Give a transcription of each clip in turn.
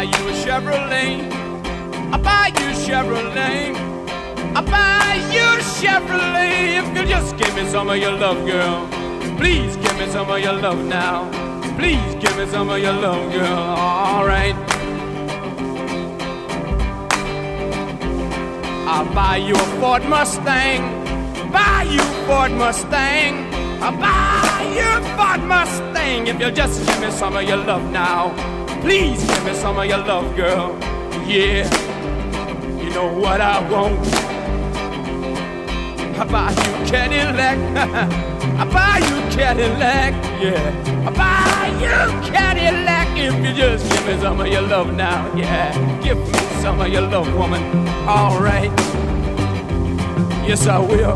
buy you a Chevrolet. I buy you a Chevrolet. I buy you a Chevrolet. If you just give me some of your love, girl. Please give me some of your love now. Please give me some of your love, girl. All right. I'll buy you a Ford Mustang. Buy you a Ford Mustang. I'll buy you a Ford Mustang. If you'll just give me some of your love now. Please give me some of your love, girl. Yeah. You know what I want. I buy you a Cadillac. I buy you a Cadillac. Yeah. I buy you a Cadillac. If you just give me some of your love now. Yeah. Give me some of your love, woman. All right. Yes, I will.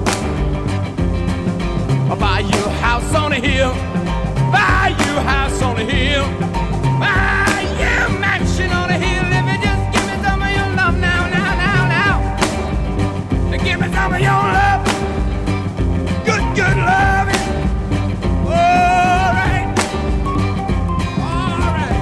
I'll buy you a house on a hill. Buy you a house on a hill. Buy you a mansion on a hill. If you just give me some of your love now, now, now, now. And give me some of your love. Good, good loving. All right. All right.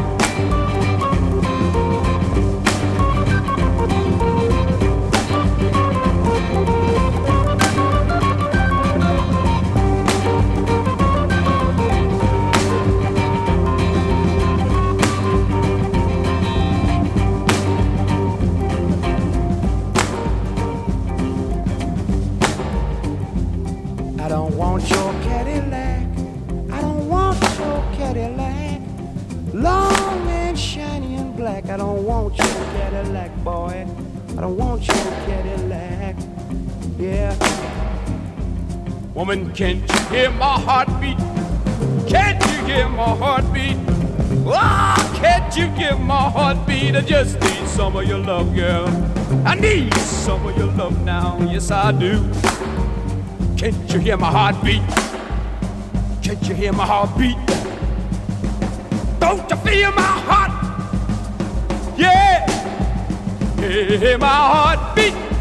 I don't want your Cadillac. I don't want your Cadillac. Long and shiny and black. I don't want your Cadillac, boy. I don't want your Cadillac. Yeah. Woman, can't you hear my heartbeat? Can't you hear my heartbeat? Oh, can't you hear my heartbeat? I just need some of your love, girl. I need some of your love now. Yes, I do. Can't you hear my heartbeat? Can't you hear my heartbeat? Don't you feel my heart? Yeah, hear my heartbeat.